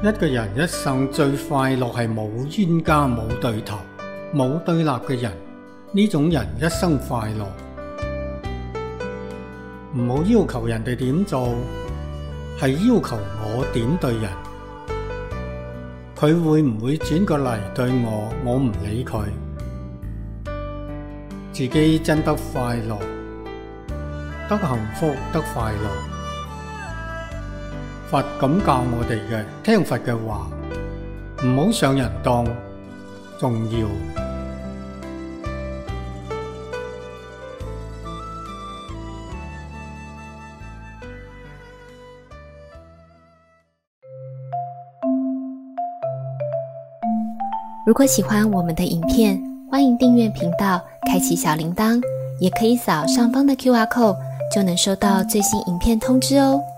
一個人一生最快樂係冇冤家冇對頭冇對立嘅人，呢種人一生快樂。唔好要求人哋點做，係要求我點對人。佢會唔會轉過嚟對我唔理佢。自己真得快樂，得幸福，得快樂。佛咁教我哋嘅，聽佛嘅話，唔好上人當，重要。 如果喜欢我们的影片，欢迎订阅频道，开启小铃铛，也可以扫上方的 QR code，就能收到最新影片通知哦。